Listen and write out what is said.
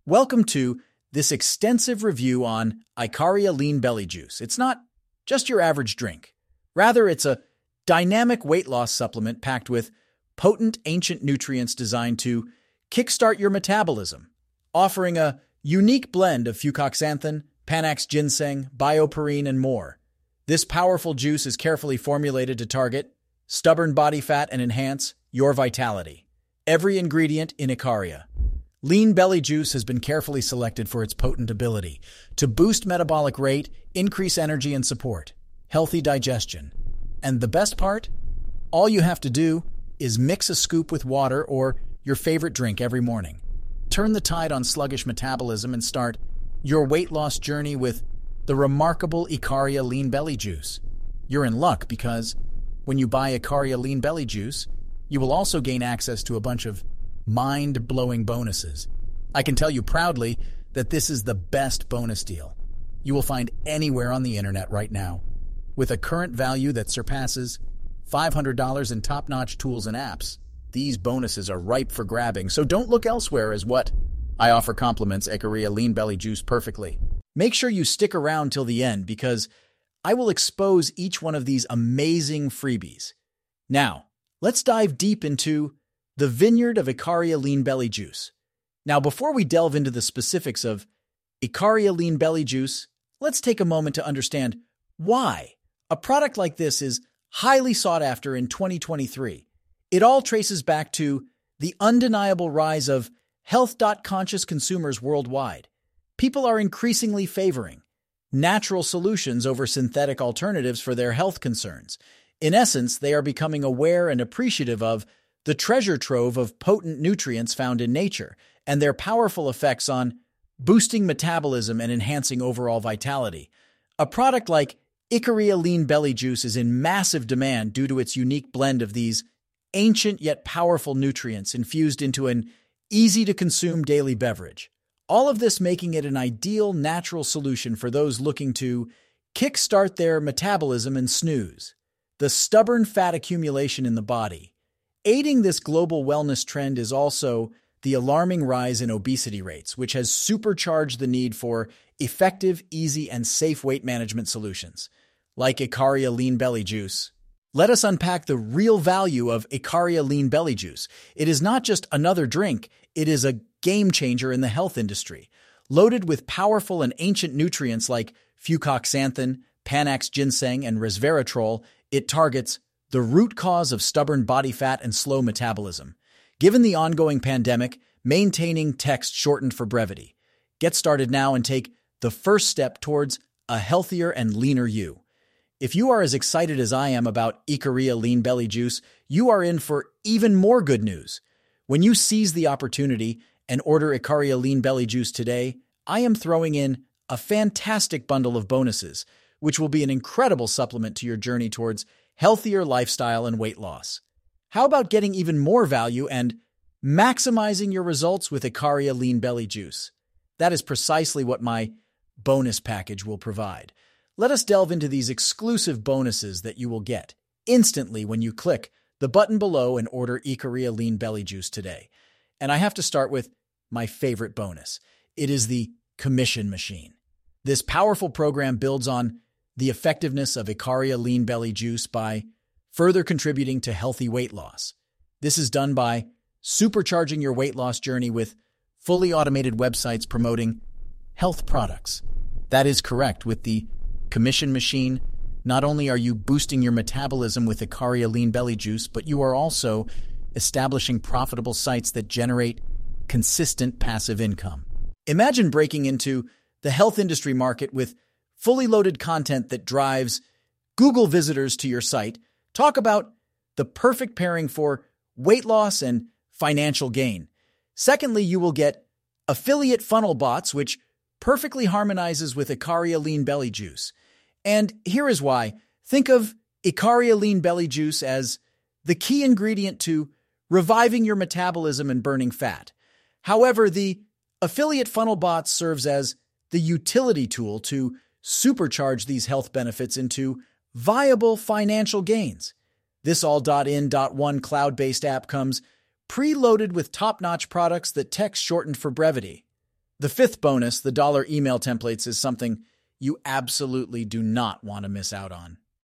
Welcome to this extensive review on Icaria Lean Belly Juice. It's not just your average drink. Rather, it's a dynamic weight loss supplement packed with potent ancient nutrients designed to kickstart your metabolism, offering a unique blend of fucoxanthin, Panax ginseng, bioperine, and more. This powerful juice is carefully formulated to target stubborn body fat and enhance your vitality. Every ingredient in Icaria Lean Belly Juice has been carefully selected for its potent ability to boost metabolic rate, increase energy, and support healthy digestion. And the best part? All you have to do is mix a scoop with water or your favorite drink every morning. Turn the tide on sluggish metabolism and start your weight loss journey with the remarkable Icaria Lean Belly Juice. You're in luck because when you buy Icaria Lean Belly Juice, you will also gain access to a bunch of mind-blowing bonuses. I can tell you proudly that this is the best bonus deal you will find anywhere on the internet right now. With a current value that surpasses $500 in top-notch tools and apps, these bonuses are ripe for grabbing, so don't look elsewhere as what I offer complements Icaria Lean Belly Juice perfectly. Make sure you stick around till the end because I will expose each one of these amazing freebies. Now, let's dive deep into the vineyard of Icaria Lean Belly Juice. Now, before we delve into the specifics of Icaria Lean Belly Juice, let's take a moment to understand why a product like this is highly sought after in 2023. It all traces back to the undeniable rise of health-conscious consumers worldwide. People are increasingly favoring natural solutions over synthetic alternatives for their health concerns. In essence, they are becoming aware and appreciative of the treasure trove of potent nutrients found in nature and their powerful effects on boosting metabolism and enhancing overall vitality. A product like Icaria Lean Belly Juice is in massive demand due to its unique blend of these ancient yet powerful nutrients infused into an easy-to-consume daily beverage. All of this making it an ideal natural solution for those looking to kickstart their metabolism and snooze the stubborn fat accumulation in the body. Aiding this global wellness trend is also the alarming rise in obesity rates, which has supercharged the need for effective, easy, and safe weight management solutions, like Icaria Lean Belly Juice. Let us unpack the real value of Icaria Lean Belly Juice. It is not just another drink, it is a game changer in the health industry. Loaded with powerful and ancient nutrients like fucoxanthin, Panax ginseng, and resveratrol, it targets the root cause of stubborn body fat and slow metabolism. Given the ongoing pandemic, maintaining text shortened for brevity. Get started now and take the first step towards a healthier and leaner you. If you are as excited as I am about Icaria Lean Belly Juice, you are in for even more good news. When you seize the opportunity and order Icaria Lean Belly Juice today, I am throwing in a fantastic bundle of bonuses, which will be an incredible supplement to your journey towards healthier lifestyle and weight loss. How about getting even more value and maximizing your results with Icaria Lean Belly Juice? That is precisely what my bonus package will provide. Let us delve into these exclusive bonuses that you will get instantly when you click the button below and order Icaria Lean Belly Juice today. And I have to start with my favorite bonus. It is the Commission Machine. This powerful program builds on the effectiveness of Icaria Lean Belly Juice by further contributing to healthy weight loss. This is done by supercharging your weight loss journey with fully automated websites promoting health products. That is correct. With the Commission Machine, not only are you boosting your metabolism with Icaria Lean Belly Juice, but you are also establishing profitable sites that generate consistent passive income. Imagine breaking into the health industry market with fully loaded content that drives Google visitors to your site. Talk about the perfect pairing for weight loss and financial gain. Secondly, you will get affiliate funnel bots, which perfectly harmonizes with Icaria Lean Belly Juice. And here is why. Think of Icaria Lean Belly Juice as the key ingredient to reviving your metabolism and burning fat. However, the affiliate funnel bots serves as the utility tool to supercharge these health benefits into viable financial gains. This all.in.one cloud-based app comes preloaded with top-notch products that text shortened for brevity. The fifth bonus, the dollar email templates, is something you absolutely do not want to miss out on.